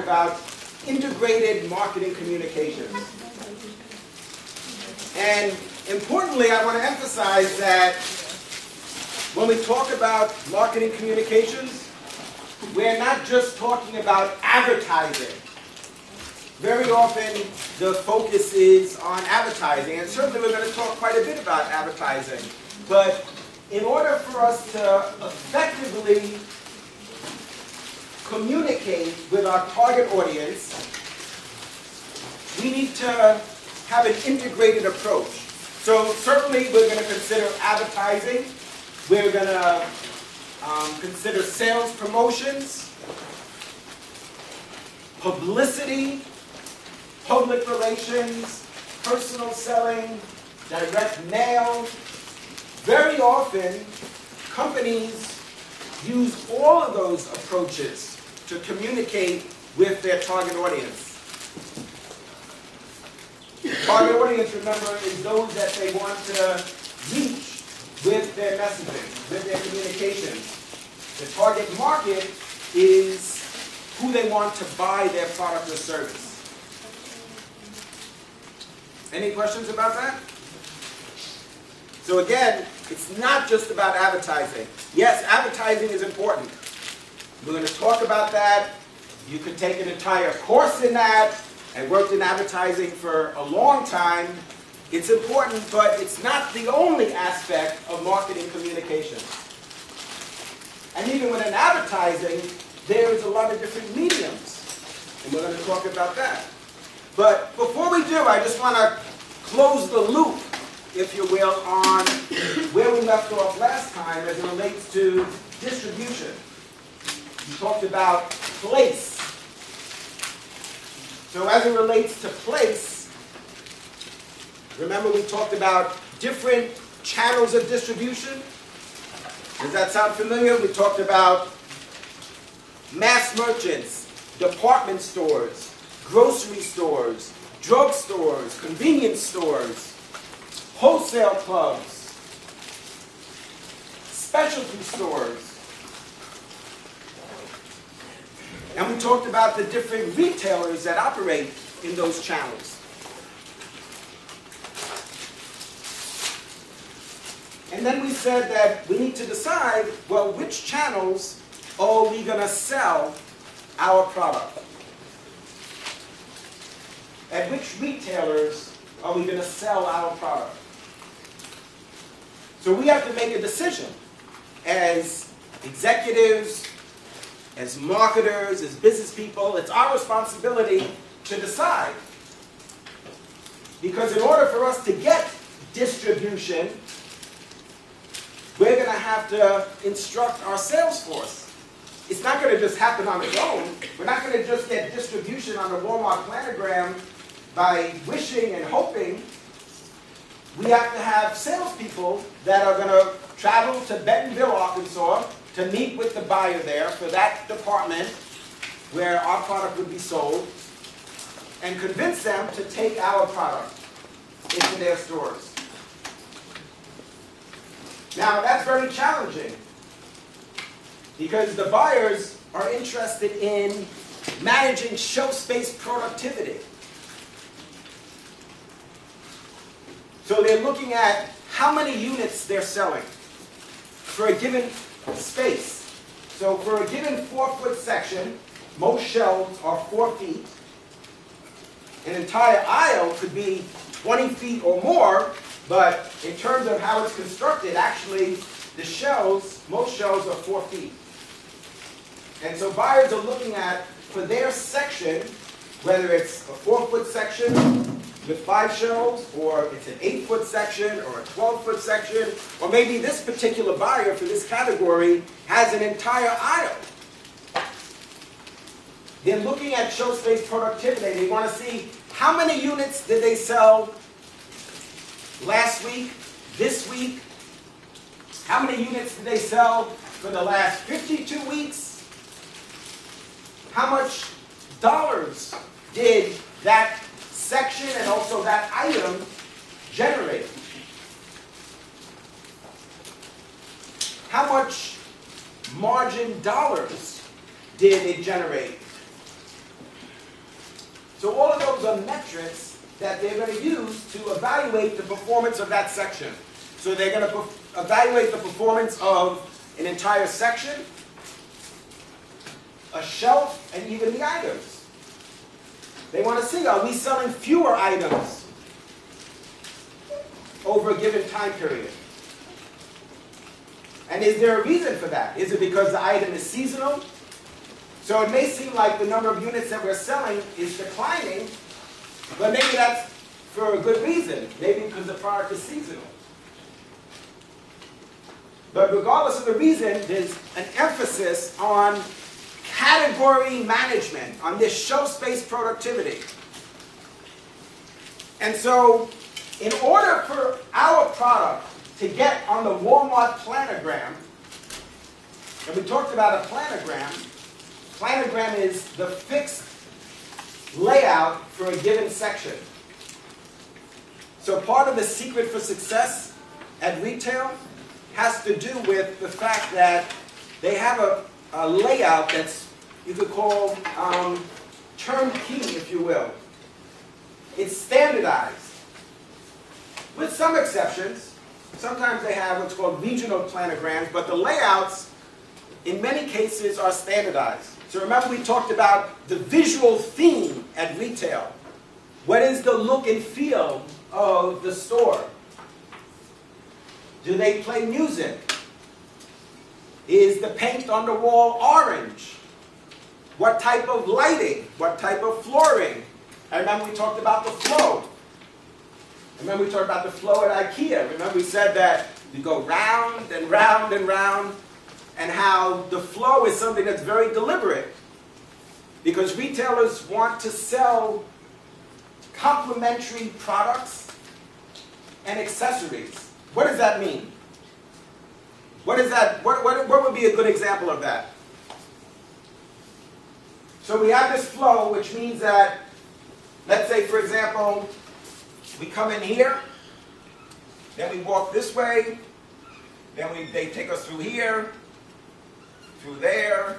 about integrated marketing communications. And importantly, I want to emphasize that when we talk about marketing communications, we're not just talking about advertising. Very often, the focus is on advertising, and certainly we're going to talk quite a bit about advertising. But in order for us to effectively communicate with our target audience, we need to have an integrated approach. So certainly we're going to consider advertising. We're going to consider sales promotions, publicity, public relations, personal selling, direct mail. Very often, companies use all of those approaches to communicate with their target audience. Target audience, remember, is those that they want to reach with their messaging, with their communications. The target market is who they want to buy their product or service. Any questions about that? So again, it's not just about advertising. Yes, advertising is important. We're going to talk about that. You could take an entire course in that. I worked in advertising for a long time. It's important, but it's not the only aspect of marketing communications. And even within advertising, there's a lot of different mediums. And we're going to talk about that. But before we do, I just want to close the loop, if you will, on where we left off last time as it relates to distribution. We talked about place. So as it relates to place, remember we talked about different channels of distribution? Does that sound familiar? We talked about mass merchants, department stores, grocery stores, drug stores, convenience stores, wholesale clubs, specialty stores. And we talked about the different retailers that operate in those channels. And then we said that we need to decide, well, which channels are we going to sell our product? At which retailers are we going to sell our product? So we have to make a decision as executives, as marketers, as business people. It's our responsibility to decide. Because in order for us to get distribution, we're going to have to instruct our sales force. It's not going to just happen on its own. We're not going to just get distribution on the Walmart planogram by wishing and hoping. We have to have salespeople that are going to travel to Bentonville, Arkansas, to meet with the buyer there for that department where our product would be sold, and convince them to take our product into their stores. Now, that's very challenging because the buyers are interested in managing shelf space productivity. So they're looking at how many units they're selling for a given space. So for a given 4-foot section, most shelves are 4 feet. An entire aisle could be 20 feet or more, but in terms of how it's constructed, actually, the shelves, most shelves are 4 feet. And so buyers are looking at, for their section, whether it's a 4-foot section with 5 shelves, or it's an 8-foot section, or a 12-foot section, or maybe this particular buyer for this category has an entire aisle. They're looking at shelf space productivity. They want to see how many units did they sell last week, this week? How many units did they sell for the last 52 weeks? How much dollars did that section and also that item generate? How much margin dollars did it generate? So all of those are metrics that they're going to use to evaluate the performance of that section. So they're going to evaluate the performance of an entire section, a shelf, and even the items. They want to see, are we selling fewer items over a given time period? And is there a reason for that? Is it because the item is seasonal? So it may seem like the number of units that we're selling is declining, but maybe that's for a good reason. Maybe because the product is seasonal. But regardless of the reason, there's an emphasis on category management, on this shelf space productivity. And so, in order for our product to get on the Walmart planogram, and we talked about a planogram. Planogram is the fixed layout for a given section. So part of the secret for success at retail has to do with the fact that they have a layout that's, you could call turnkey, if you will. It's standardized. With some exceptions, sometimes they have what's called regional planograms, but the layouts, in many cases, are standardized. So remember we talked about the visual theme at retail. What is the look and feel of the store? Do they play music? Is the paint on the wall orange? What type of lighting? What type of flooring? I remember we talked about the flow. Remember we talked about the flow at IKEA. Remember we said that we go round and round and round, and how the flow is something that's very deliberate. Because retailers want to sell complementary products and accessories. What does that mean? What is that? What would be a good example of that? So we have this flow, which means that, let's say, for example, we come in here, then we walk this way, then they take us through here, through there.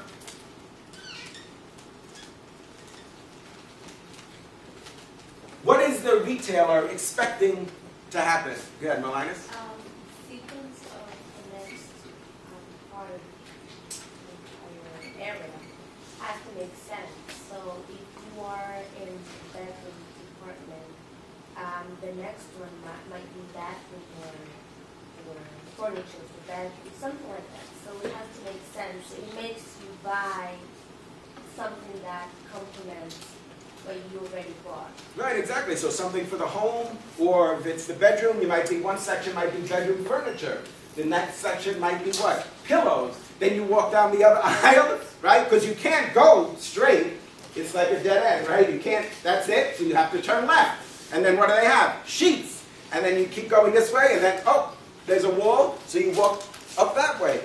What is the retailer expecting to happen? Go ahead, Melinus. Sequence of the next part of your area has to make sense. So if you are in the bedroom department, the next one might be bathroom or furniture for bedroom, something like that. So it has to make sense. It makes you buy something that complements what you already bought. Right, exactly. So something for the home, or if it's the bedroom, you might be, one section might be bedroom furniture. The next section might be what? Pillows. Then you walk down the other aisle, right? Because you can't go straight. It's like a dead end, right? You can't, that's it, so you have to turn left. And then what do they have? Sheets. And then you keep going this way, and then, oh, there's a wall, so you walk up that way.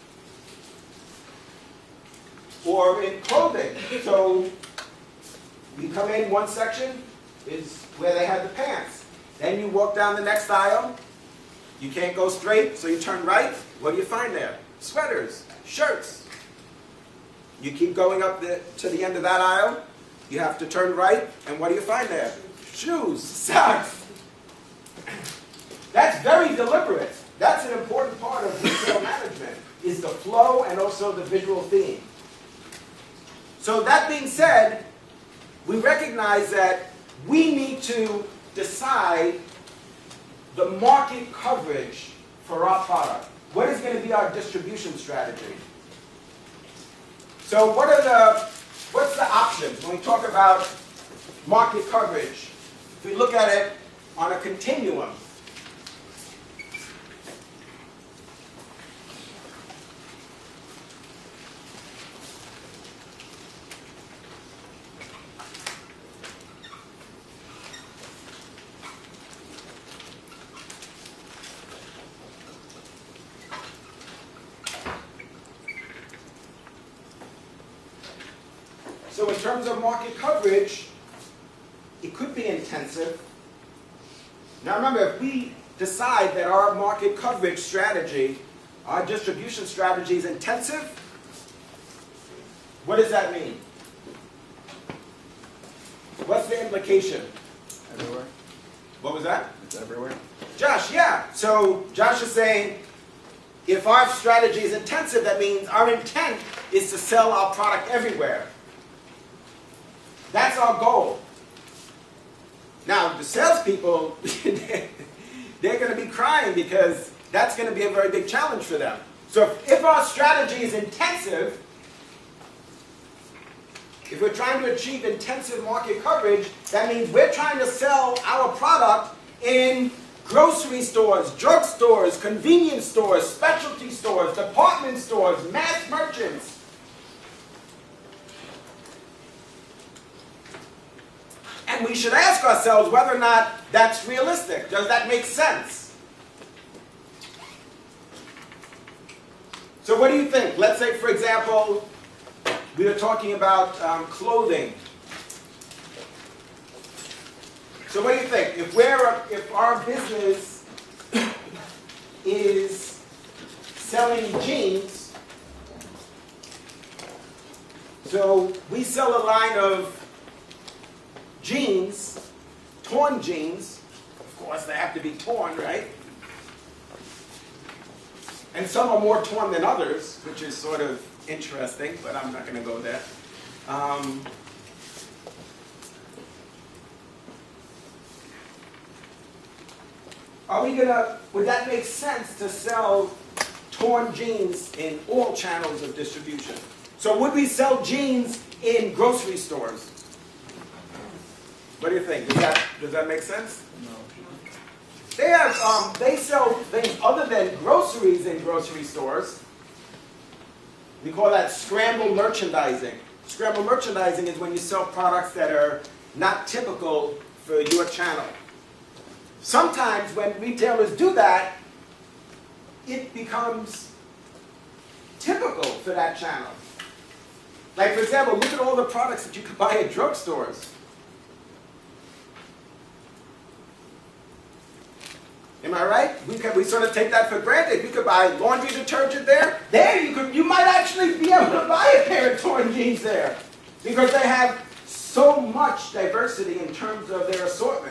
Or in clothing. So you come in, one section is where they have the pants. Then you walk down the next aisle. You can't go straight, so you turn right. What do you find there? Sweaters, shirts. You keep going up to the end of that aisle. You have to turn right, and what do you find there? Shoes, socks. That's very deliberate. That's an important part of retail management, is the flow and also the visual theme. So that being said, we recognize that we need to decide the market coverage for our product. What is going to be our distribution strategy? So what's the options when we talk about market coverage? If we look at it on a continuum, so in terms of market coverage, it could be intensive. Now remember, if we decide that our market coverage strategy, our distribution strategy is intensive, what does that mean? what's the implication? Everywhere. What was that? It's everywhere. Josh, yeah. So Josh is saying, if our strategy is intensive, that means our intent is to sell our product everywhere. That's our goal. Now, the salespeople, they're going to be crying because that's going to be a very big challenge for them. So if our strategy is intensive, if we're trying to achieve intensive market coverage, that means we're trying to sell our product in grocery stores, drugstores, convenience stores, specialty stores, department stores, mass merchants. And we should ask ourselves whether or not that's realistic. Does that make sense? So what do you think? Let's say, for example, we were talking about clothing. So what do you think? If our business is selling jeans, so we sell a line of jeans, torn jeans. Of course, they have to be torn, right? And some are more torn than others, which is sort of interesting, but I'm not going to go there. Would that make sense to sell torn jeans in all channels of distribution? So would we sell jeans in grocery stores? What do you think? Does that make sense? No. They sell things other than groceries in grocery stores. We call that scramble merchandising. Scramble merchandising is when you sell products that are not typical for your channel. Sometimes when retailers do that, it becomes typical for that channel. Like, for example, look at all the products that you can buy at drugstores. Am I right? We sort of take that for granted. We could buy laundry detergent there. You might actually be able to buy a pair of torn jeans there because they have so much diversity in terms of their assortment.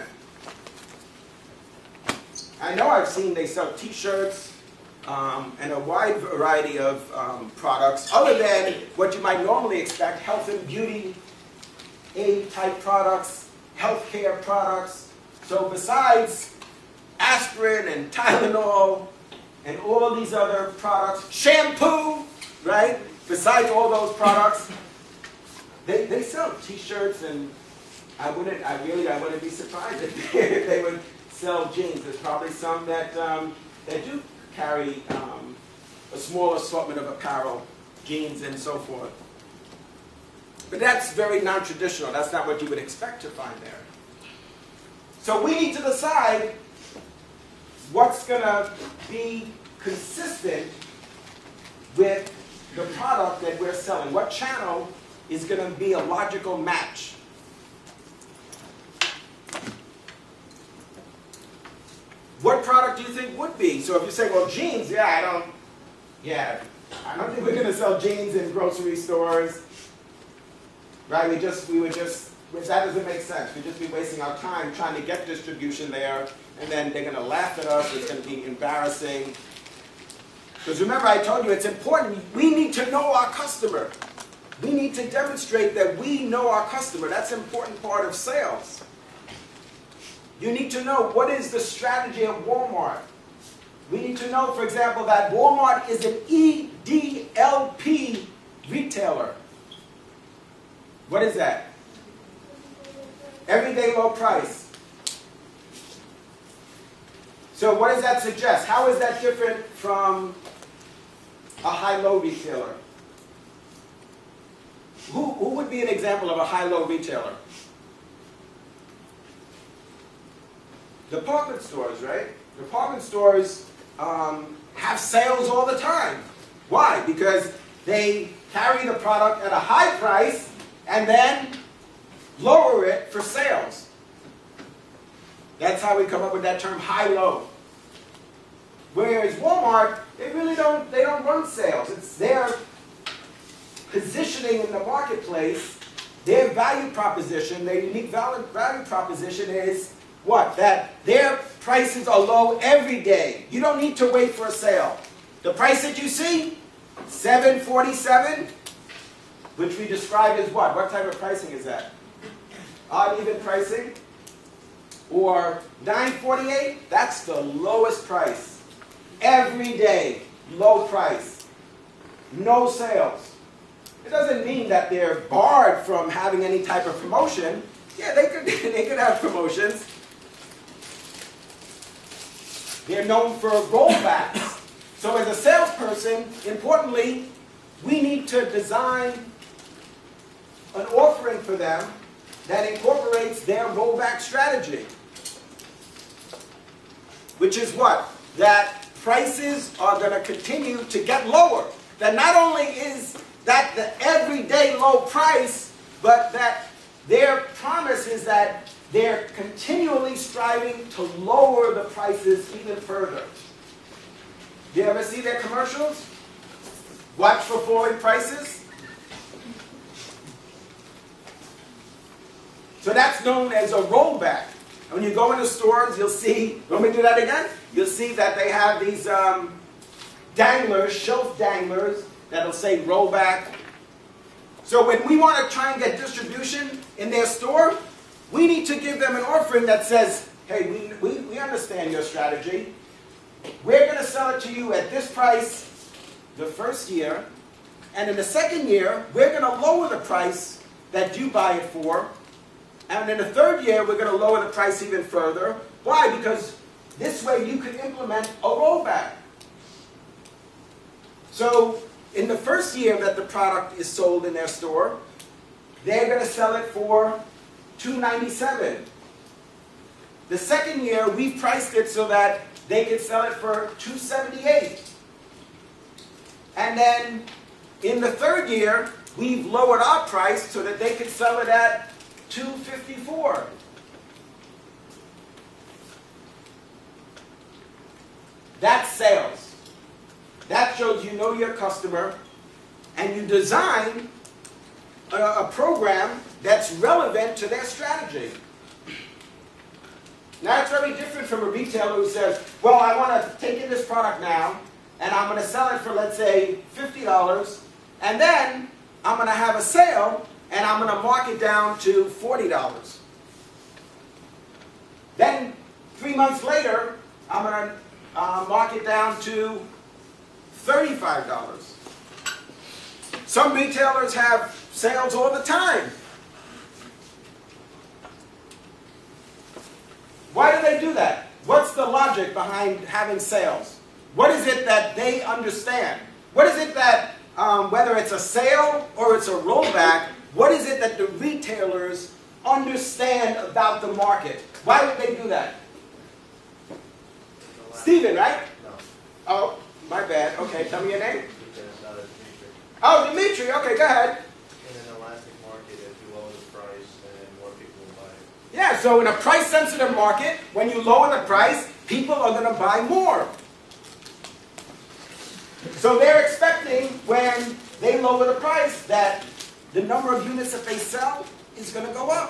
I know I've seen they sell T-shirts and a wide variety of products other than what you might normally expect: health and beauty, aid-type products, healthcare products. So besides aspirin and Tylenol and all these other products, shampoo, right? Besides all those products, they sell T-shirts, and I wouldn't be surprised if they would sell jeans. There's probably some that do carry a small assortment of apparel, jeans, and so forth. But that's very non-traditional. That's not what you would expect to find there. So we need to decide what's going to be consistent with the product that we're selling. What channel is going to be a logical match? What product do you think would be? So if you say, well, jeans, I don't think we're going to sell jeans in grocery stores. Right? That doesn't make sense. We'd just be wasting our time trying to get distribution there, and then they're going to laugh at us. It's going to be embarrassing. Because remember, I told you it's important. We need to know our customer. We need to demonstrate that we know our customer. That's an important part of sales. You need to know what is the strategy of Walmart. We need to know, for example, that Walmart is an EDLP retailer. What is that? Everyday low price. So what does that suggest? How is that different from a high-low retailer? Who would be an example of a high-low retailer? Department stores, right? Department stores have sales all the time. Why? Because they carry the product at a high price and then lower it for sales. That's how we come up with that term high-low. Whereas Walmart, they don't run sales. It's their positioning in the marketplace their value proposition, their unique value proposition is what? That their prices are low every day. You don't need to wait for a sale. The price that you see, $7.47, which we describe as what? What type of pricing is that? Odd even pricing? Or $9.48? That's the lowest price. Every day, low price. No sales. It doesn't mean that they're barred from having any type of promotion. Yeah, they could have promotions. They're known for rollbacks. So as a salesperson, importantly, we need to design an offering for them that incorporates their rollback strategy. Which is what? That prices are going to continue to get lower. That not only is that the everyday low price, but that their promise is that they're continually striving to lower the prices even further. Do you ever see their commercials? Watch for falling prices? So that's known as a rollback. When you go into stores, you'll see, want me to do that again? You'll see that they have these danglers, shelf danglers, that'll say rollback. So when we want to try and get distribution in their store, we need to give them an offering that says, hey, we understand your strategy. We're going to sell it to you at this price the first year, and in the second year, we're going to lower the price that you buy it for. And in the third year, we're going to lower the price even further. Why? Because this way you can implement a rollback. So in the first year that the product is sold in their store, they're going to sell it for $2.97. The second year, we've priced it so that they could sell it for $2.78. And then in the third year, we've lowered our price so that they could sell it at $2.54. That's sales. That shows you know your customer and you design a program that's relevant to their strategy. Now it's very different from a retailer who says, well, I want to take in this product now and I'm going to sell it for, let's say, $50, and then I'm going to have a sale and I'm going to mark it down to $40. Then 3 months later, I'm going to mark it down to $35. Some retailers have sales all the time. Why do they do that? What's the logic behind having sales? What is it that they understand? What is it that, whether it's a sale or it's a rollback, what is it that the retailers understand about the market? Why would they do that? Stephen, right? No. Oh, my bad. Okay, tell me your name. Dimitri. Oh, Dimitri. Okay, go ahead. In an elastic market, if you lower the price, then more people will buy it. Yeah, so in a price-sensitive market, when you lower the price, people are going to buy more. So they're expecting, when they lower the price, that the number of units that they sell is going to go up.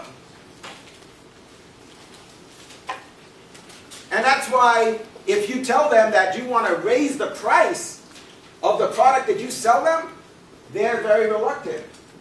And that's why if you tell them that you want to raise the price of the product that you sell them, they're very reluctant.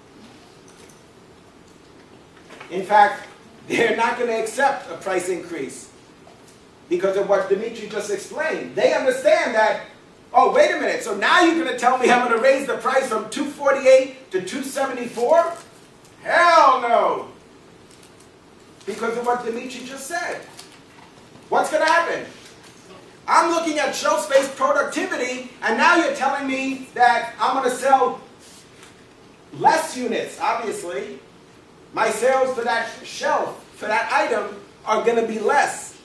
In fact, they're not going to accept a price increase because of what Dimitri just explained. They understand that, oh, wait a minute, so now you're going to tell me I'm going to raise the price from $2.48 to $2.74? Hell no! Because of what Dimitri just said. What's going to happen? I'm looking at shelf space productivity, and now you're telling me that I'm going to sell less units, obviously. My sales for that shelf, for that item, are going to be less.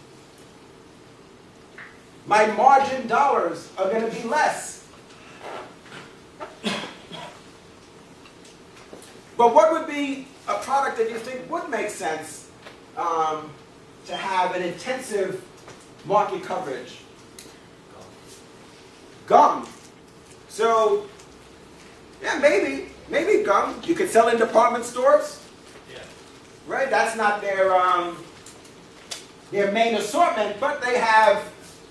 My margin dollars are going to be less. But what would be a product that you think would make sense to have an intensive market coverage? Gum. So, yeah, maybe gum. You could sell in department stores. right? That's not their main assortment, but they have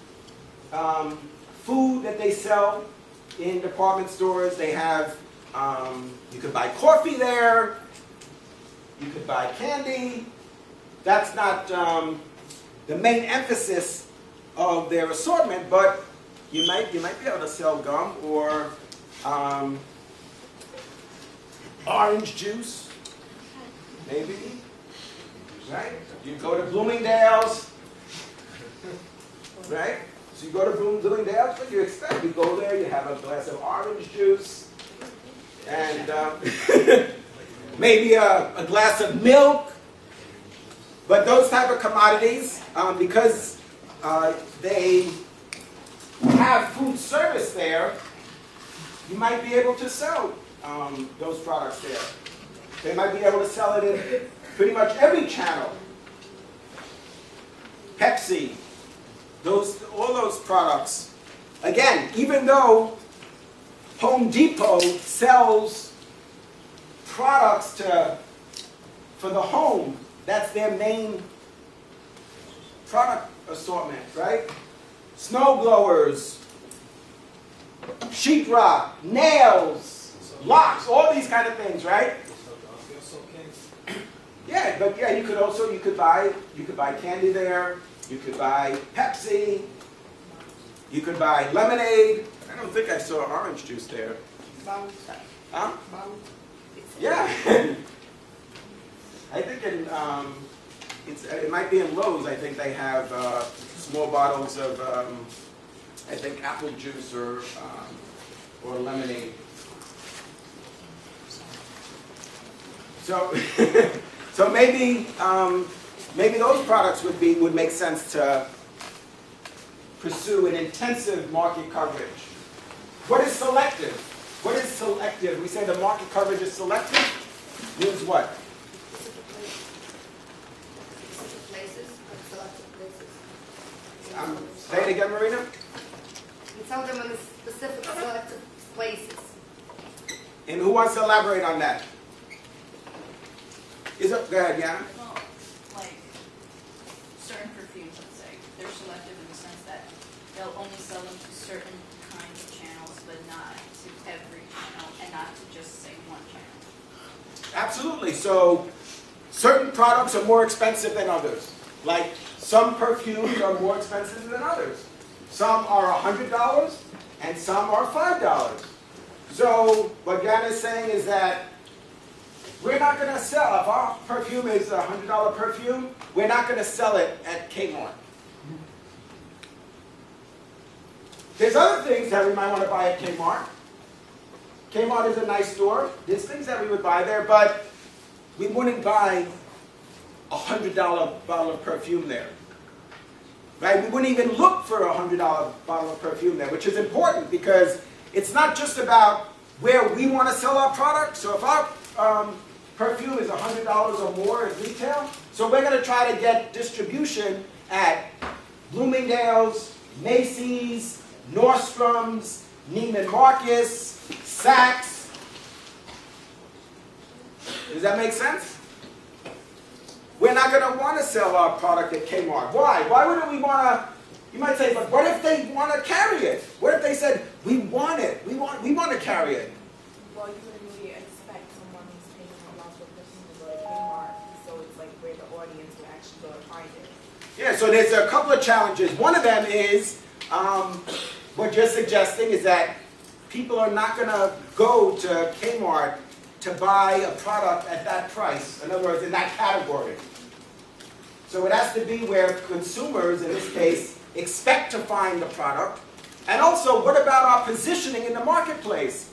food that they sell in department stores. They have, you could buy coffee there, you could buy candy. That's not the main emphasis of their assortment, but you might be able to sell gum or orange juice, maybe, right? You go to Bloomingdale's, right? So you go to Bloomingdale's, what do you expect? You go there, you have a glass of orange juice, and maybe a glass of milk. But those type of commodities, because they have food service there, you might be able to sell those products there. They might be able to sell it in pretty much every channel. Pepsi, all those products. Again, even though Home Depot sells products for the home, that's their main product assortment, right? Snow blowers, sheetrock, nails, locks, all these kind of things, right? Yeah, but yeah, you could buy candy there. You could buy Pepsi. You could buy lemonade. I don't think I saw orange juice there. Huh? Yeah. I think it might be in Lowe's. I think they have small bottles of I think apple juice or lemonade. So so maybe those products would make sense to pursue an intensive market coverage. What is selective? What is selective? We say the market coverage is selective. Means what? Say it again, Marina. You tell them in the specific selective places. And who wants to elaborate on that? Go ahead, Yana. Well, like certain perfumes, let's say, they're selective in the sense that they'll only sell them to certain kinds of channels, but not to every channel, and not to just say one channel. Absolutely. So certain products are more expensive than others. Like some perfumes are more expensive than others. Some are $100 and some are $5. So what Yana is saying is that we're not going to sell, if our perfume is a $100 perfume, we're not going to sell it at Kmart. There's other things that we might want to buy at Kmart. Kmart is a nice store. There's things that we would buy there, but we wouldn't buy a $100 bottle of perfume there. Right? We wouldn't even look for a $100 bottle of perfume there, which is important because it's not just about where we want to sell our product. So if our perfume is $100 or more at retail, so we're going to try to get distribution at Bloomingdale's, Macy's, Nordstrom's, Neiman Marcus, Saks. Does that make sense? We're not going to want to sell our product at Kmart. Why? Why wouldn't we want to? You might say, but what if they want to carry it? What if they said, we want it, we want to carry it? Well, you wouldn't really expect someone who's paying a lot of person to go to Kmart, so it's like where the audience will actually go to find it. Yeah, so there's a couple of challenges. One of them is, what you're suggesting is that people are not going to go to Kmart to buy a product at that price. In other words, in that category. So it has to be where consumers, in this case, expect to find the product. And also, what about our positioning in the marketplace?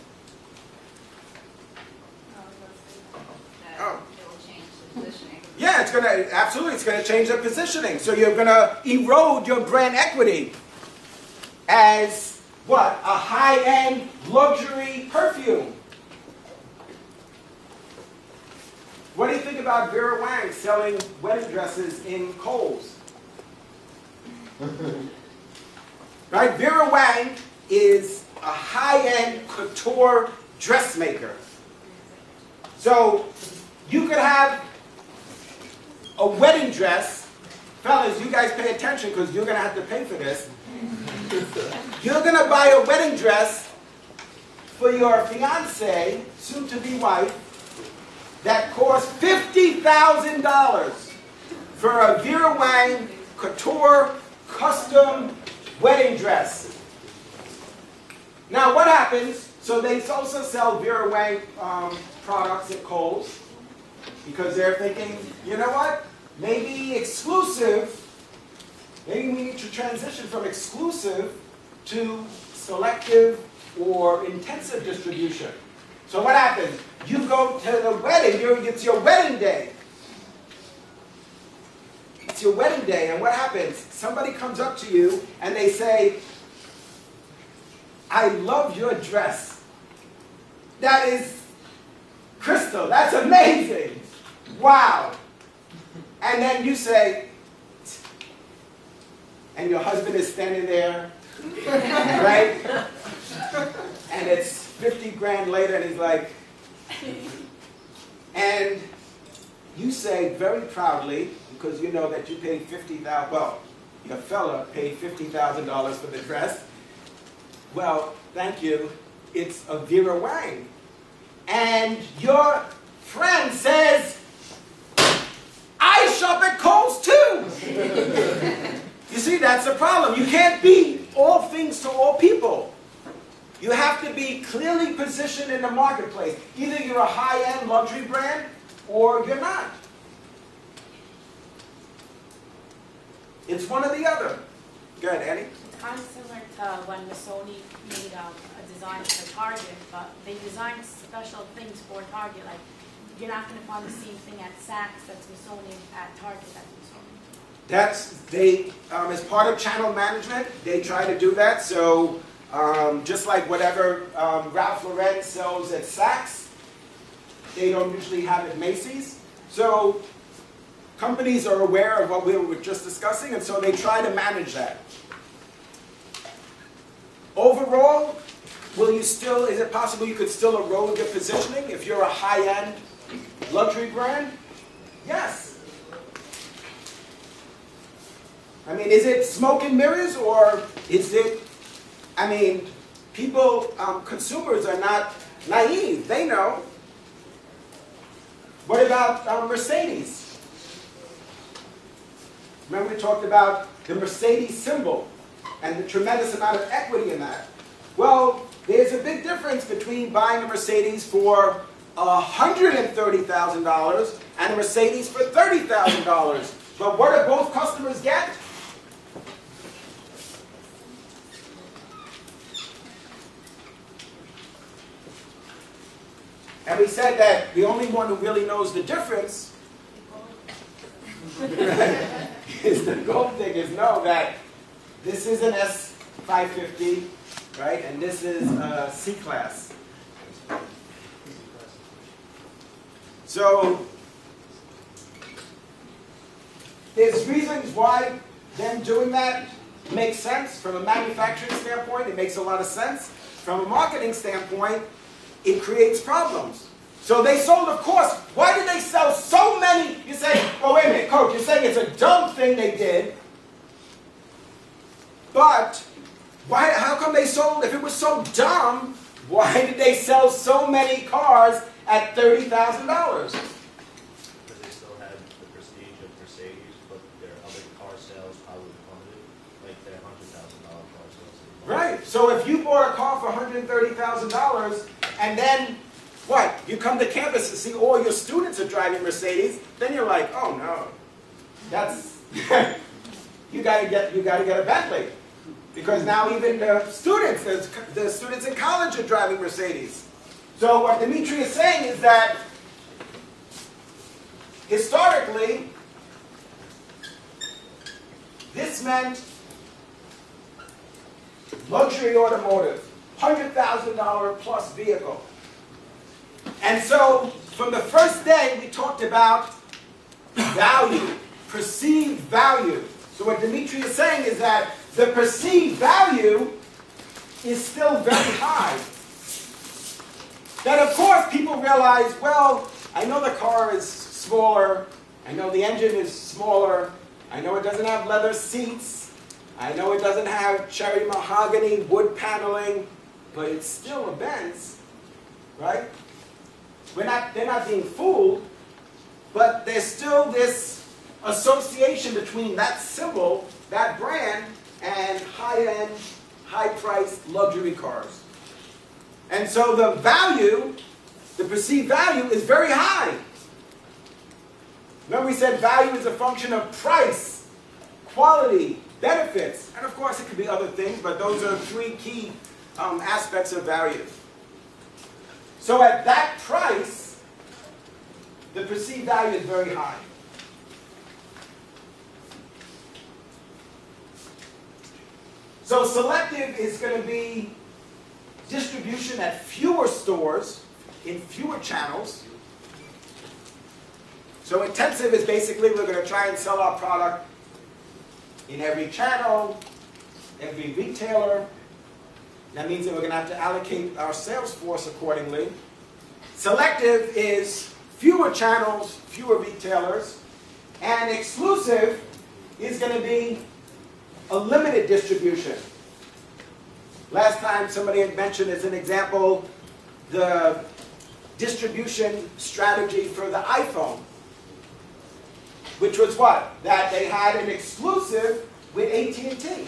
That it will change the positioning. Yeah, it's going to change the positioning. So you're going to erode your brand equity as what? A high-end luxury perfume. What do you think about Vera Wang selling wedding dresses in Kohl's? Right? Vera Wang is a high-end couture dressmaker. So you could have a wedding dress. Fellas, you guys pay attention because you're going to have to pay for this. You're going to buy a wedding dress for your fiance, soon-to-be wife, that costs $50,000 for a Vera Wang couture custom wedding dress. Now what happens, so they also sell Vera Wang products at Kohl's because they're thinking, you know what, maybe exclusive, maybe we need to transition from exclusive to selective or intensive distribution. So what happens? You go to the wedding, it's your wedding day. It's your wedding day, and what happens? Somebody comes up to you and they say, I love your dress. That is crystal, that's amazing. Wow. And then you say, and your husband is standing there, right? And it's 50 grand later, and he's like, and you say very proudly, because you know that you paid $50,000, well, your fella paid $50,000 for the dress. Well, thank you, it's a Vera Wang. And your friend says, I shop at Kohl's too. You see, that's the problem. You can't be all things to all people. You have to be clearly positioned in the marketplace. Either you're a high-end luxury brand, or you're not. It's one or the other. Go ahead, Annie. It's kind of similar to when Missoni made a design for Target, but they designed special things for Target. Like, you're not going to find the same thing at Saks that's Missoni at Target that's Missoni. As part of channel management, they try to do that. So just like whatever Ralph Lauren sells at Saks, they don't usually have at Macy's. So companies are aware of what we were just discussing, and so they try to manage that. Overall, is it possible you could still erode your positioning if you're a high-end luxury brand? Yes. I mean, is it smoke and mirrors, or is it, I mean, people, consumers are not naive. They know. What about Mercedes? Remember we talked about the Mercedes symbol and the tremendous amount of equity in that. Well, there's a big difference between buying a Mercedes for $130,000 and a Mercedes for $30,000. But what do both customers get? And we said that the only one who really knows the difference is the gold diggers know that this is an S550, right? And this is a C-Class. So there's reasons why them doing that makes sense. From a manufacturing standpoint, it makes a lot of sense. From a marketing standpoint, it creates problems. So they sold, of course. Why did they sell so many? You say, oh, wait a minute, Coach, you're saying it's a dumb thing they did. But how come they sold, if it was so dumb, why did they sell so many cars at $30,000? Because they still had the prestige of Mercedes, but their other car sales probably plummeted, like their $100,000 car sales. Right. So if you bought a car for $130,000, and then what? You come to campus to see all your students are driving Mercedes, then you're like, oh no, that's you gotta get a Bentley, because now even the students in college are driving Mercedes. So what Dimitri is saying is that historically, this meant luxury automotive, $100,000 plus vehicle. And so, from the first day, we talked about value, perceived value. So what Dimitri is saying is that the perceived value is still very high. Then, of course, people realize, well, I know the car is smaller, I know the engine is smaller. I know it doesn't have leather seats. I know it doesn't have cherry mahogany wood paneling, but it's still a Benz, right? They're not being fooled, but there's still this association between that symbol, that brand, and high-end, high-priced luxury cars. And so the value, the perceived value, is very high. Remember we said value is a function of price, quality, benefits, and of course it could be other things, but those are three key aspects of value. So at that price, the perceived value is very high. So selective is going to be distribution at fewer stores, in fewer channels. So intensive is basically we're going to try and sell our product in every channel, every retailer. That means that we're going to have to allocate our sales force accordingly. Selective is fewer channels, fewer retailers. And exclusive is going to be a limited distribution. Last time somebody had mentioned as an example the distribution strategy for the iPhone, which was what? That they had an exclusive with AT&T.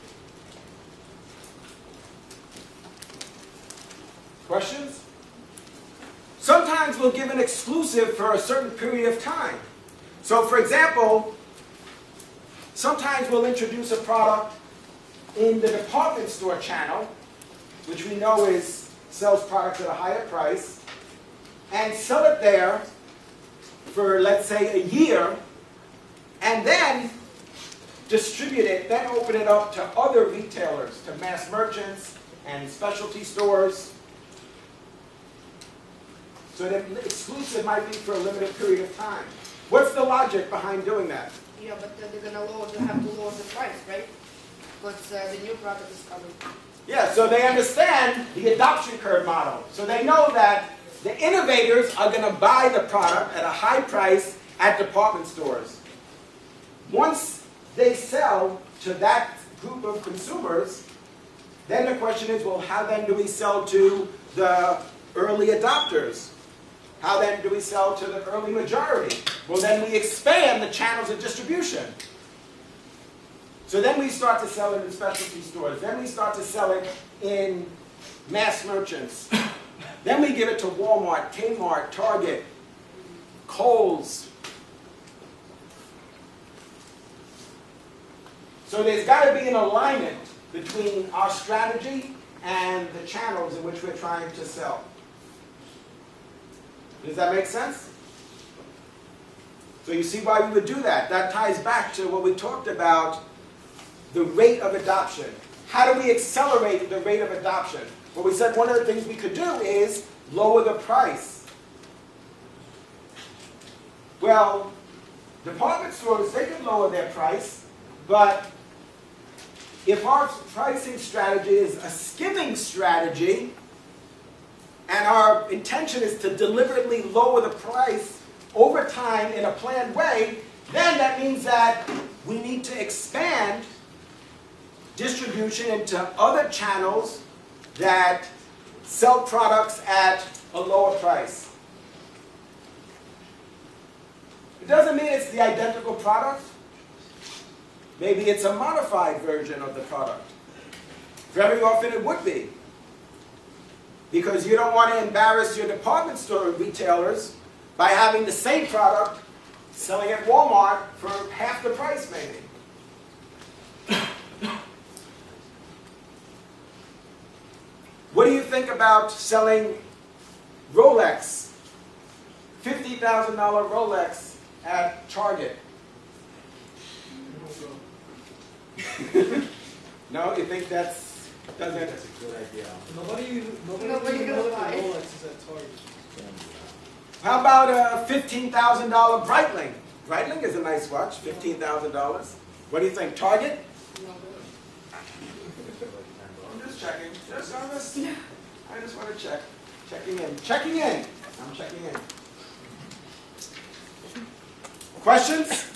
Questions? Sometimes we'll give an exclusive for a certain period of time. So for example, sometimes we'll introduce a product in the department store channel, which we know sells products at a higher price, and sell it there for, let's say, a year, and then distribute it, then open it up to other retailers, to mass merchants and specialty stores. So the exclusive might be for a limited period of time. What's the logic behind doing that? Yeah, but they're gonna have to lower the price, right? Because the new product is coming. Yeah, so they understand the adoption curve model. So they know that the innovators are going to buy the product at a high price at department stores. Once they sell to that group of consumers, then the question is, well, how then do we sell to the early adopters? How then do we sell to the early majority? Well, then we expand the channels of distribution. So then we start to sell it in specialty stores. Then we start to sell it in mass merchants. Then we give it to Walmart, Kmart, Target, Kohl's. So there's got to be an alignment between our strategy and the channels in which we're trying to sell. Does that make sense? So you see why we would do that. That ties back to what we talked about, the rate of adoption. How do we accelerate the rate of adoption? Well, we said one of the things we could do is lower the price. Well, department stores, they can lower their price, but if our pricing strategy is a skimming strategy, and our intention is to deliberately lower the price over time in a planned way, then that means that we need to expand distribution into other channels that sell products at a lower price. It doesn't mean it's the identical product. Maybe it's a modified version of the product. Very often it would be. Because you don't want to embarrass your department store retailers by having the same product selling at Walmart for half the price maybe. What do you think about selling Rolex, $50,000 Rolex at Target? No, you think that's a good idea? Nobody gonna knows buy. the Rolex is at Target. How about a $15,000 Breitling? Breitling is a nice watch, $15,000. What do you think, Target? I'm just checking. I just want to check. Checking in. I'm checking in. Questions?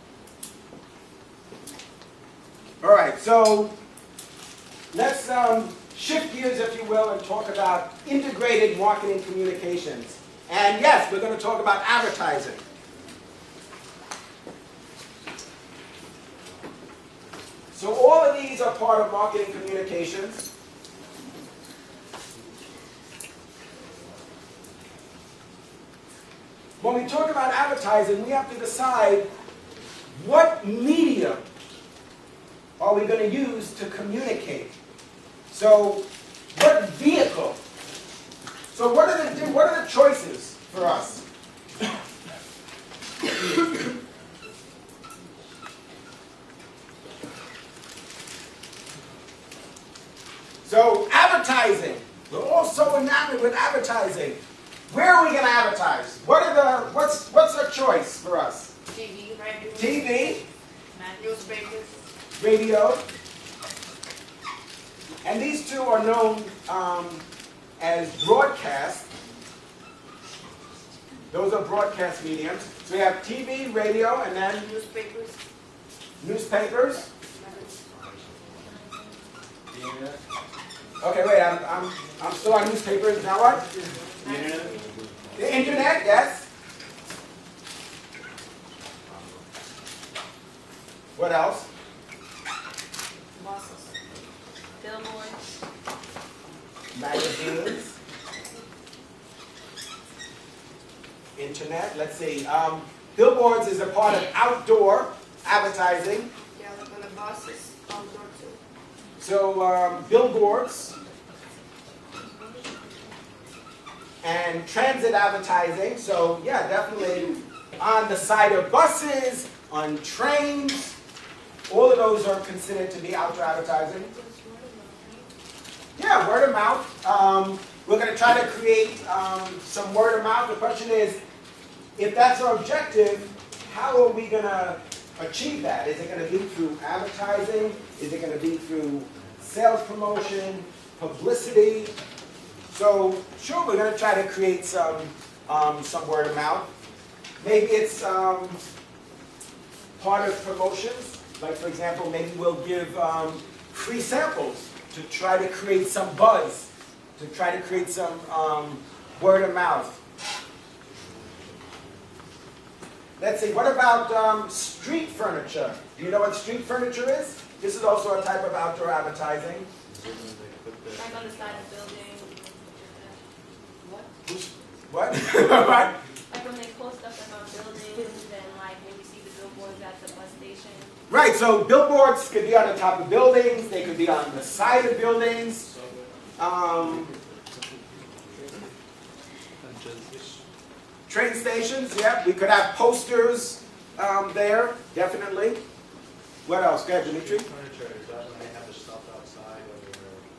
All right, so let's shift gears, if you will, and talk about integrated marketing communications. And yes, we're going to talk about advertising. So all of these are part of marketing communications. When we talk about advertising, we have to decide what medium are we going to use to communicate. So what vehicle? So what are the choices for us? So advertising. We're all so enamored with advertising. Where are we going to advertise? What's our choice for us? TV, radio. TV, Newspapers. radio, and these two are known as broadcast. Those are broadcast mediums. So we have TV, radio, and then Newspapers. newspapers. Okay, wait. I'm still on newspapers. Now what? The internet? The internet, yes. What else? Buses, billboards, Magazines. Internet. Let's see. Billboards is a part of outdoor advertising. Yeah, like on the buses, outdoor too. So billboards and transit advertising. So yeah, definitely on the side of buses, on trains. All of those are considered to be outdoor advertising. Yeah, word of mouth. We're going to try to create some word of mouth. The question is, if that's our objective, how are we going to achieve that? Is it going to be through advertising? Is it going to be through sales promotion, publicity? So sure, we're going to try to create some word of mouth. Maybe it's part of promotions. Like for example, maybe we'll give free samples to try to create some buzz, to try to create some word of mouth. Let's see, what about street furniture? Do you know what street furniture is? This is also a type of outdoor advertising. like on the side of buildings. What? What? What? Like when they post stuff like on buildings and like maybe see the billboards at the bus station. Right, so billboards could be on the top of buildings, they could be on the side of buildings. Train stations, yeah, we could have posters there, definitely. What else? Go ahead, Dimitri. Street furniture, is that when they have the stuff outside or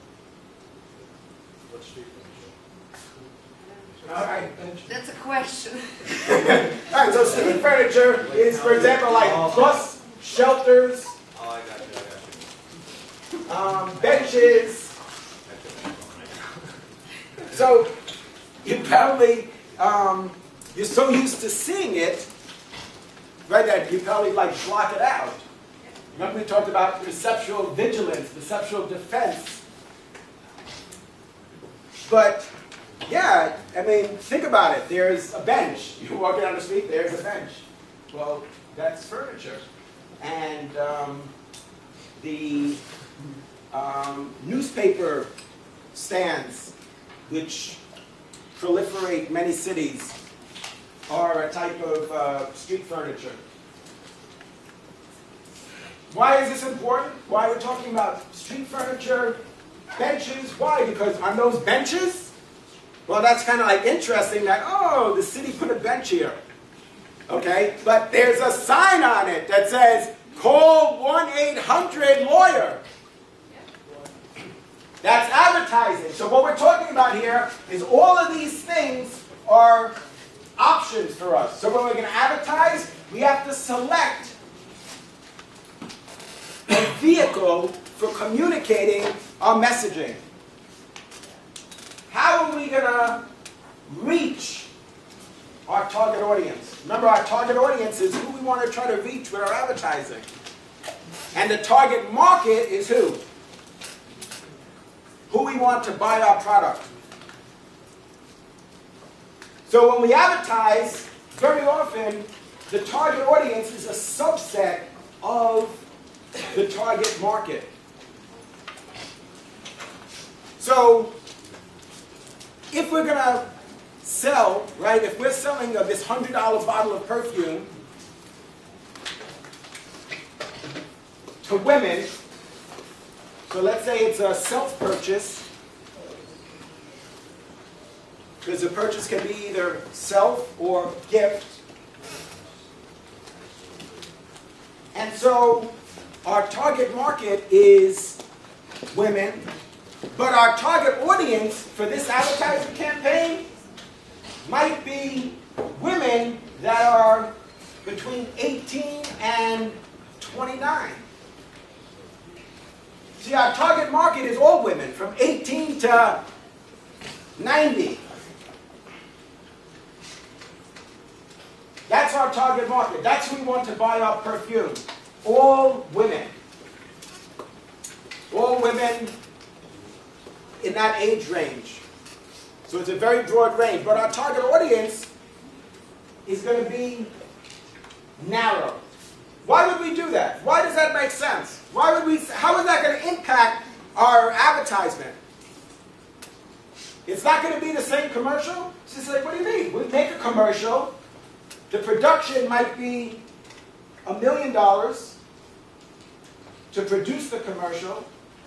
what street furniture? All right. That's a question. All right, so street furniture is, for example, like bus shelters, Oh, I got you. benches. So you probably, you're so used to seeing it, right, that you probably like block it out. Remember we talked about perceptual vigilance, perceptual defense. But yeah, I mean, think about it. There's a bench. You're walking down the street, there's a bench. Well, that's furniture. And the newspaper stands, which proliferate many cities, are a type of street furniture. Why is this important? Why are we talking about street furniture, benches? Why? Because on those benches, well, that's kind of like interesting that, oh, the city put a bench here. Okay? But there's a sign on it that says, call 1-800-LAWYER. That's advertising. So what we're talking about here is all of these things are options for us. So when we're going to advertise, we have to select a vehicle for communicating our messaging. How are we going to reach our target audience. Remember, our target audience is who we want to try to reach with our advertising. And the target market is who? Who we want to buy our product. So when we advertise, very often, the target audience is a subset of the target market. So if we're going to sell, right, if we're selling this $100 bottle of perfume to women, so let's say it's a self-purchase, because the purchase can be either self or gift. And so our target market is women, but our target audience for this advertising campaign might be women that are between 18 and 29. See, our target market is all women, from 18 to 90. That's our target market. That's who we want to buy our perfume. All women. All women in that age range. So it's a very broad range. But our target audience is going to be narrow. Why would we do that? Why does that make sense? Why would we? How is that going to impact our advertisement? It's not going to be the same commercial. It's just like, what do you mean? We make a commercial. The production might be $1 million to produce the commercial.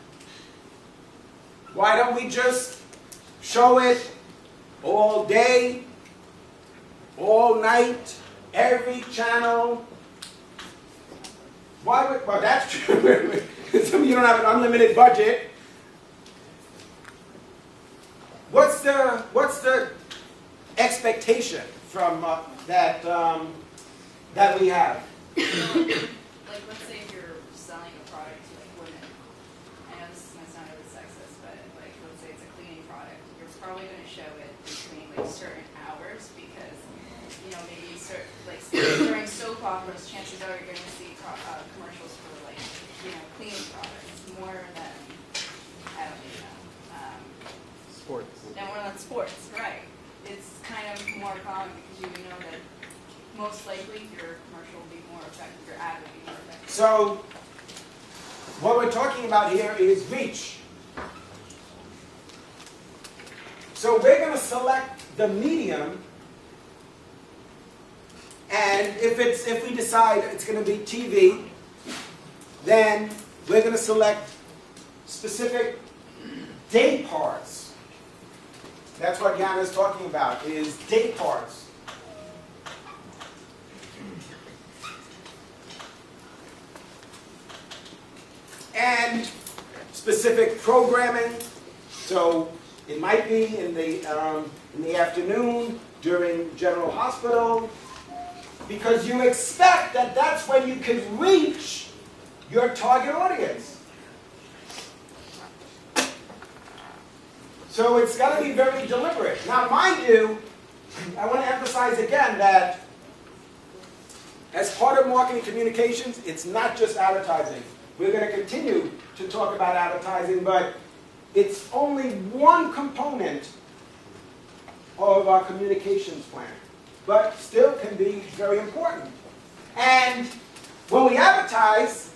Why don't we just show it all day, all night, every channel? Why would, well, that's true. Some of you don't have an unlimited budget. What's the expectation from that we have? Like, let's say if you're selling a product to like women, I know this is gonna sound really sexist, but like, let's say it's a cleaning product, you're probably gonna show it between like certain hours because, you know, maybe during soap operas, chances are you're gonna see commercials for like, you know, cleaning products more than, I don't even know. Sports. And more than sports, right? It's kind of more common because you know that most likely your commercial will be more effective, your ad will be more effective. So, what we're talking about here is reach. So we're going to select the medium, and if we decide it's going to be TV, then we're going to select specific day parts. That's what Yana is talking about, is day parts. And specific programming. So it might be in the afternoon during General Hospital, because you expect that that's when you can reach your target audience. So it's got to be very deliberate. Now, mind you, I want to emphasize again that as part of marketing communications, it's not just advertising. We're going to continue to talk about advertising, but it's only one component of our communications plan, but still can be very important. And when we advertise,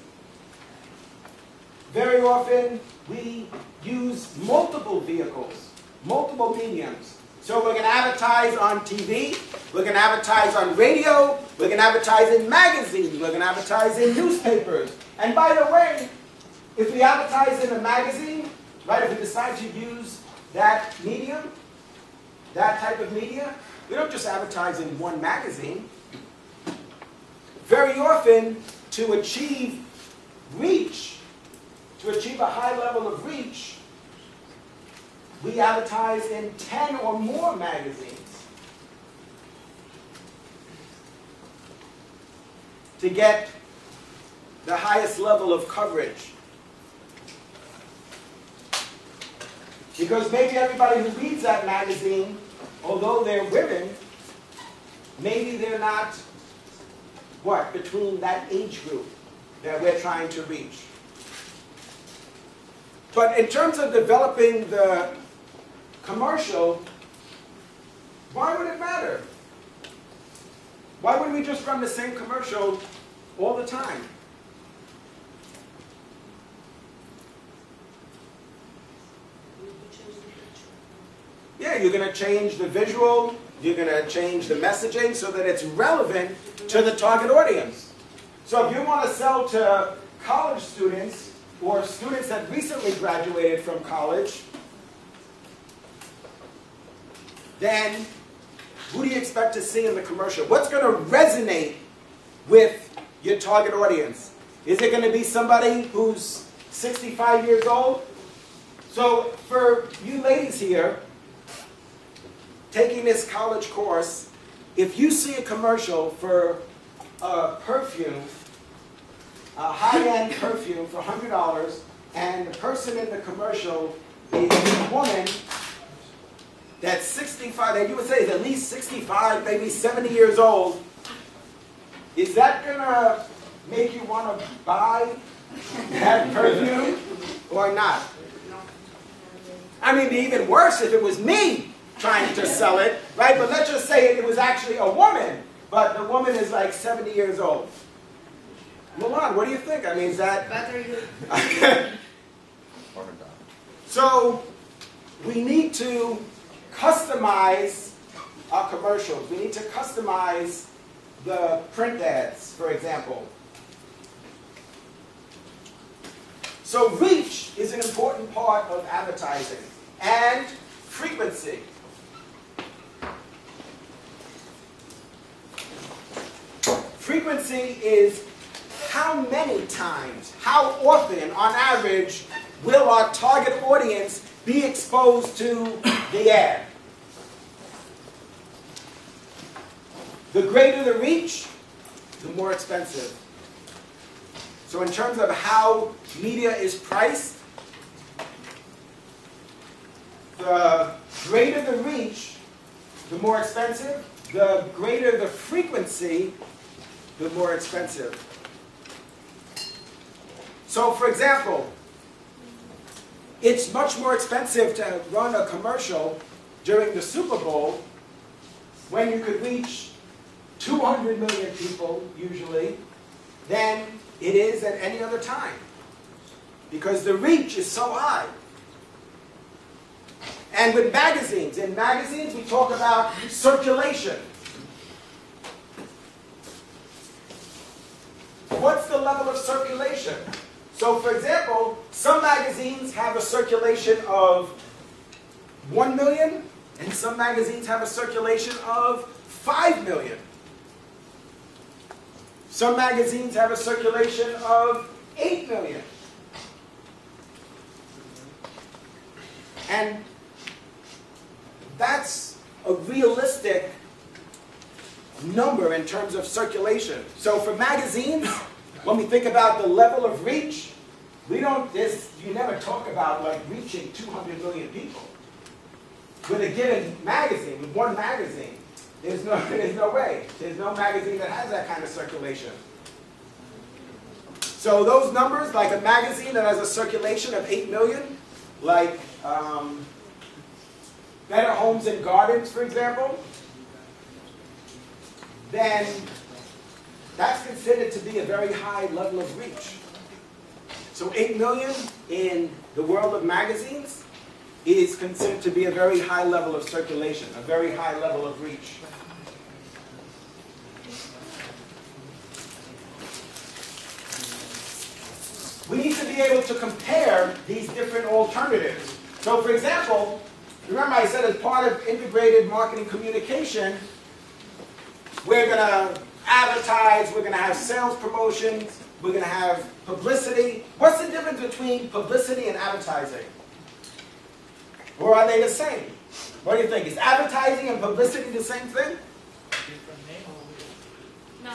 very often we use multiple vehicles, multiple mediums. So we're going to advertise on TV, we're going to advertise on radio, we're going to advertise in magazines, we're going to advertise in newspapers. And by the way, if we advertise in a magazine, right, if we decide to use that medium, that type of media, we don't just advertise in one magazine. Very often, to achieve reach, to achieve a high level of reach, we advertise in 10 or more magazines to get the highest level of coverage. Because maybe everybody who reads that magazine, although they're women, maybe they're not, what, between that age group that we're trying to reach. But in terms of developing the commercial, why would it matter? Why wouldn't we just run the same commercial all the time? Yeah, you're going to change the visual, you're going to change the messaging so that it's relevant to the target audience. So if you want to sell to college students or students that recently graduated from college, then who do you expect to see in the commercial? What's going to resonate with your target audience? Is it going to be somebody who's 65 years old? So for you ladies here, taking this college course, if you see a commercial for a perfume, a high-end perfume for $100, and the person in the commercial is a woman that's 65, that you would say is at least 65, maybe 70 years old, is that going to make you want to buy that perfume or not? I mean, it'd be even worse if it was me trying to sell it, right? But let's just say it was actually a woman, but the woman is like 70 years old. Milan, what do you think? I mean, is that... Better you. So, we need to customize our commercials. We need to customize the print ads, for example. So reach is an important part of advertising, and frequency. Frequency is how many times, how often, on average, will our target audience be exposed to the ad. The greater the reach, the more expensive. So in terms of how media is priced, the greater the reach, the more expensive. The greater the frequency, the more expensive. So for example, it's much more expensive to run a commercial during the Super Bowl when you could reach 200 million people, usually, than it is at any other time. Because the reach is so high. And with magazines, in magazines we talk about circulation. What's the level of circulation? So for example, some magazines have a circulation of 1 million, and some magazines have a circulation of 5 million. Some magazines have a circulation of 8 million. And that's a realistic number in terms of circulation. So for magazines, when we think about the level of reach, you never talk about like reaching 200 million people. With a given magazine, with one magazine, there's no way. There's no magazine that has that kind of circulation. So those numbers, like a magazine that has a circulation of 8 million, like Better Homes and Gardens, for example, then that's considered to be a very high level of reach. So 8 million in the world of magazines is considered to be a very high level of circulation, a very high level of reach. We need to be able to compare these different alternatives. So for example, remember I said as part of integrated marketing communication, we're going to advertise, we're going to have sales promotions, we're going to have publicity. What's the difference between publicity and advertising? Or are they the same? What do you think? Is advertising and publicity the same thing? No.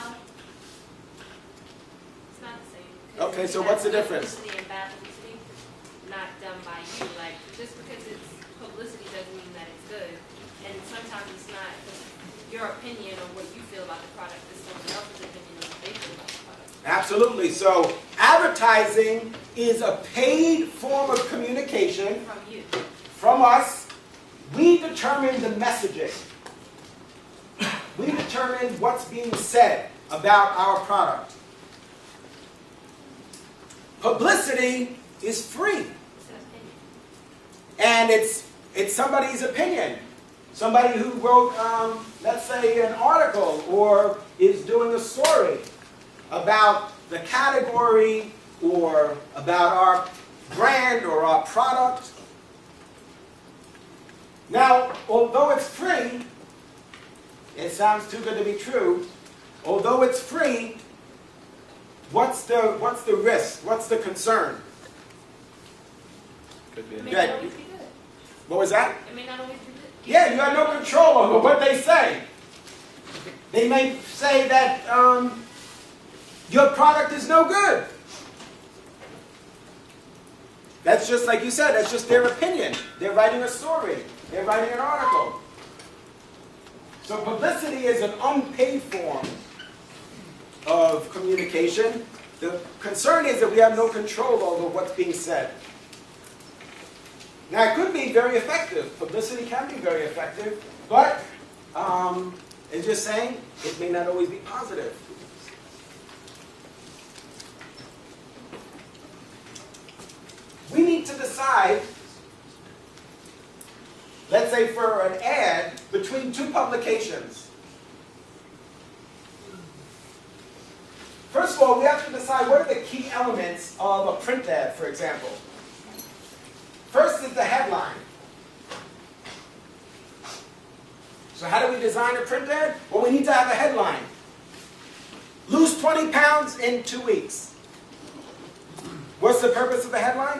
It's not the same. Okay, so what's the difference? Publicity and bad publicity, not done by you. Like, just because it's publicity doesn't mean that it's good. And sometimes it's not. your opinion or what you feel about the product is someone else's opinion of what they feel about the product. Absolutely. So advertising is a paid form of communication From you. from us. We determine the messaging. We determine what's being said about our product. Publicity is free. It's an opinion. And it's somebody's opinion. Somebody who wrote, let's say, an article or is doing a story about the category or about our brand or our product. Now, although it's free, it sounds too good to be true. Although it's free, what's the risk? What's the concern? Could be. It may Yeah. not always be good. What was that? It may not always be good. Yeah, you have no control over what they say. They may say that your product is no good. That's just like you said, that's just their opinion. They're writing a story. They're writing an article. So publicity is an unpaid form of communication. The concern is that we have no control over what's being said. Now, it could be very effective. Publicity can be very effective, but it's just saying it may not always be positive. We need to decide, let's say for an ad, between two publications. First of all, we have to decide what are the key elements of a print ad, for example. First is the headline. So how do we design a print ad? Well, we need to have a headline. Lose 20 pounds in 2 weeks. What's the purpose of the headline?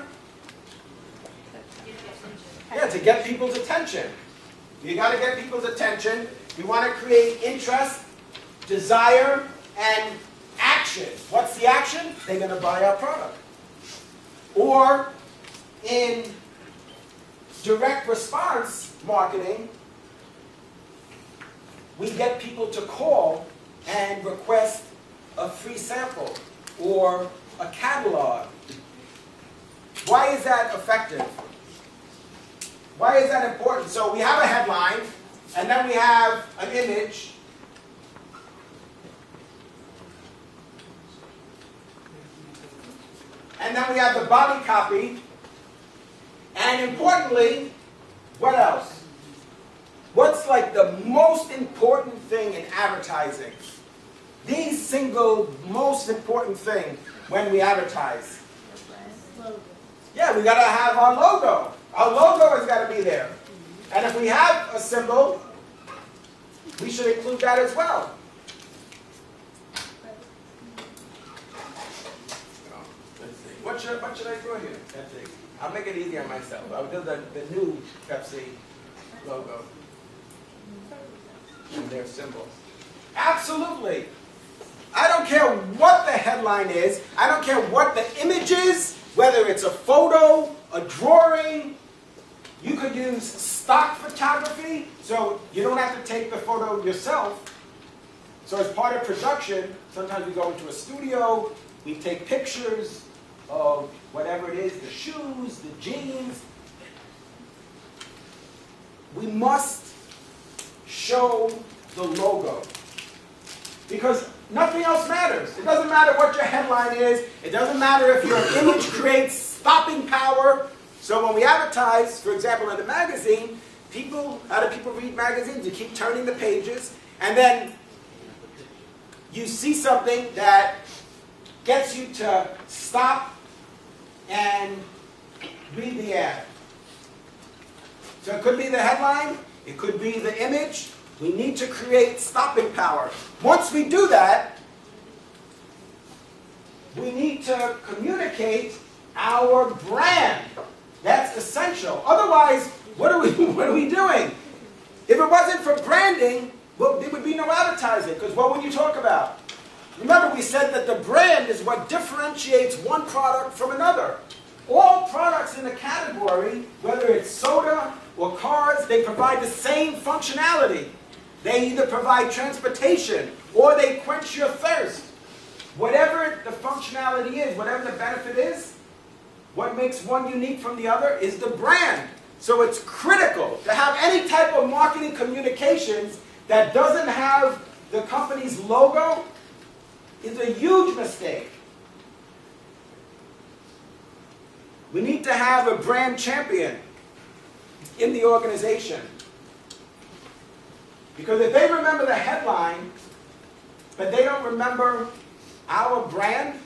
Yeah, to get people's attention. You got to get people's attention. You want to create interest, desire, and action. What's the action? They're going to buy our product. Or in direct response marketing, we get people to call and request a free sample or a catalog. Why is that effective? Why is that important? So we have a headline, and then we have an image. And then we have the body copy. And importantly, what else? What's like the most important thing in advertising? The single most important thing when we advertise. Yeah, we got to have our logo. Our logo has got to be there. And if we have a symbol, we should include that as well. Let's see. What should I do here? Pepsi. I'll make it easier on myself. I'll do the new Pepsi logo and their symbol. Absolutely. I don't care what the headline is. I don't care what the image is, whether it's a photo, a drawing. You could use stock photography, so you don't have to take the photo yourself. So as part of production, sometimes we go into a studio, we take pictures of whatever it is, the shoes, the jeans. We must show the logo. Because nothing else matters. It doesn't matter what your headline is. It doesn't matter if your image creates stopping power. So when we advertise, for example, in a magazine, how do people read magazines? You keep turning the pages, and then you see something that gets you to stop and read the ad. So it could be the headline, it could be the image. We need to create stopping power. Once we do that, we need to communicate our brand. That's essential. Otherwise, what are we doing? If it wasn't for branding, well, there would be no advertising, because what would you talk about? Remember, we said that the brand is what differentiates one product from another. All products in the category, whether it's soda or cars, they provide the same functionality. They either provide transportation or they quench your thirst. Whatever the functionality is, whatever the benefit is, what makes one unique from the other is the brand. So it's critical to have any type of marketing communications that doesn't have the company's logo is a huge mistake. We need to have a brand champion in the organization. Because if they remember the headline, but they don't remember our brand,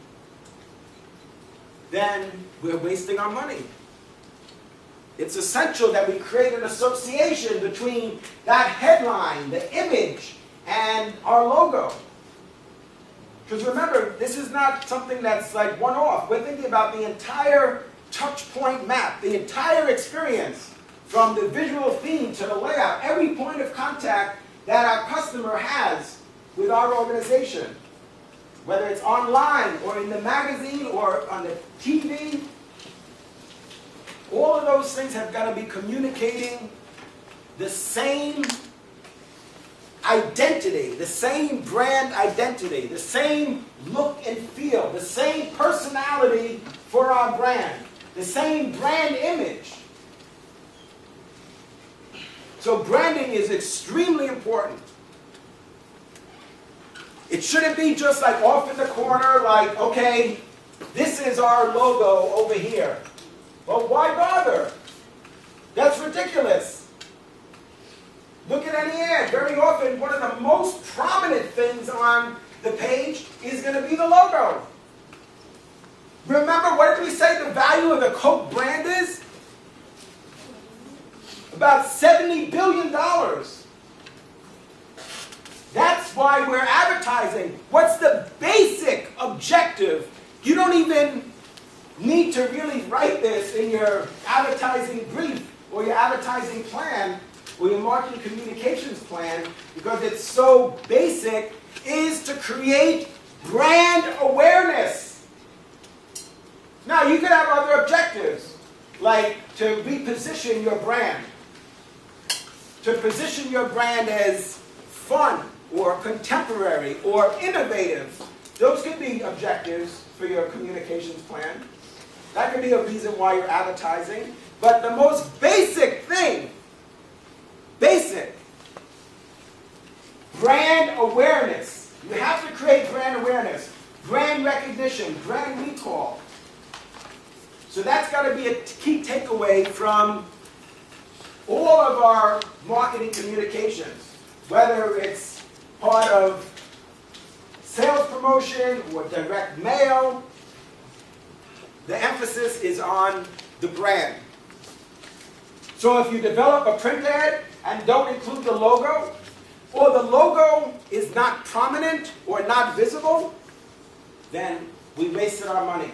then we're wasting our money. It's essential that we create an association between that headline, the image, and our logo. Because remember, this is not something that's like one-off. We're thinking about the entire touch point map, the entire experience, from the visual theme to the layout, every point of contact that our customer has with our organization. Whether it's online or in the magazine or on the TV, all of those things have got to be communicating the same identity, the same brand identity, the same look and feel, the same personality for our brand, the same brand image. So branding is extremely important. It shouldn't be just like off in the corner, like, okay, this is our logo over here. Well, why bother? That's ridiculous. Look at any ad. Very often, one of the most prominent things on the page is going to be the logo. Remember, what did we say the value of the Coke brand is? About $70 billion. That's why we're advertising. What's the basic objective? You don't even need to really write this in your advertising brief or your advertising plan or your marketing communications plan, because it's so basic, is to create brand awareness. Now, you could have other objectives, like to reposition your brand, to position your brand as fun or contemporary or innovative. Those could be objectives for your communications plan. That could be a reason why you're advertising. But the most basic thing, brand awareness. You have to create brand awareness, brand recognition, brand recall. So that's got to be a key takeaway from all of our marketing communications, whether it's part of sales promotion or direct mail. The emphasis is on the brand. So if you develop a print ad and don't include the logo, or the logo is not prominent or not visible, then we wasted our money.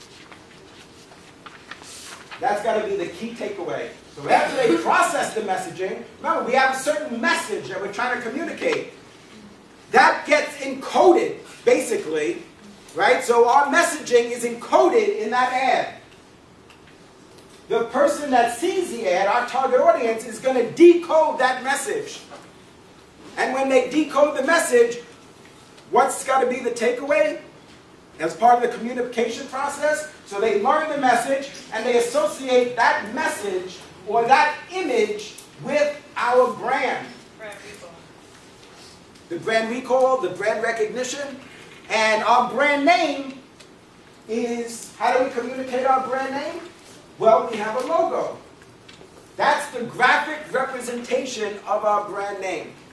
That's got to be the key takeaway. So after they process the messaging, remember, we have a certain message that we're trying to communicate. That gets encoded, basically, right? So our messaging is encoded in that ad. The person that sees the ad, our target audience, is going to decode that message. And when they decode the message, what's got to be the takeaway as part of the communication process? So they learn the message and they associate that message or that image with our brand. Brand recall. The brand recall, the brand recognition, and our brand name is, how do we communicate our brand name? Well, we have a logo. That's the graphic representation of our brand name.